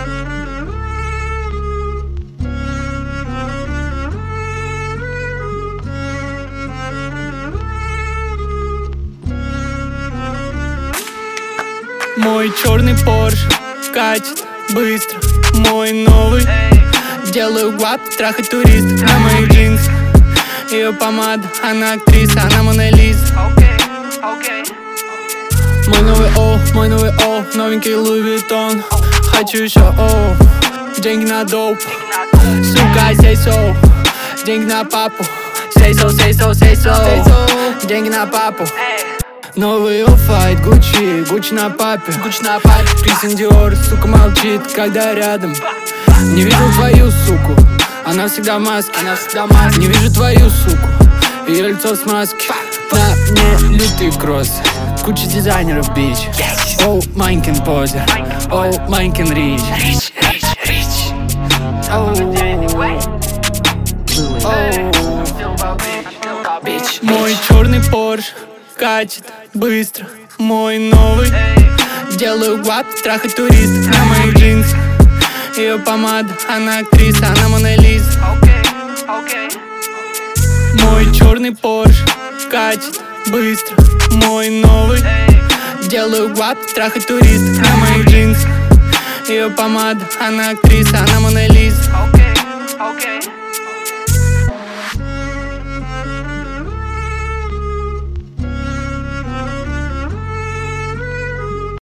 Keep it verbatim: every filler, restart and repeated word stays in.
Мой черный Порш катит быстро, мой новый. Делаю гвап, трахать турист на моих джинсах. Ее помада, она актриса, она Мона Лиза. Мой новый о, мой новый о, новенький Луи Виттон. Хочу еще о, деньги на доп. Сука, say so, деньги на папу. Say so, say so, say so, деньги на папу. Новый оффайт, Гуччи, Гуччи на папе, Гуччи на папе. Кристиан Диор, сука, молчит, когда рядом. Не видел твою суку, она всегда в маске, она всегда в маске. Не вижу твою суку, ее лицо с маски. На мне лютый кросс, куча дизайнеров, бич. Оу, Майнкин позер, оу, Майнкин рич. Мой черный Порш катит быстро, мой новый. Делаю гвап, трахать турист на моих джинсах. Ее помада, она актриса, она Мона Лиза. Мой черный Порш катит быстро, мой новый. Делаю гвап, трахать турист на моих джинсах. Ее помада, она актриса, она Мона Лиза.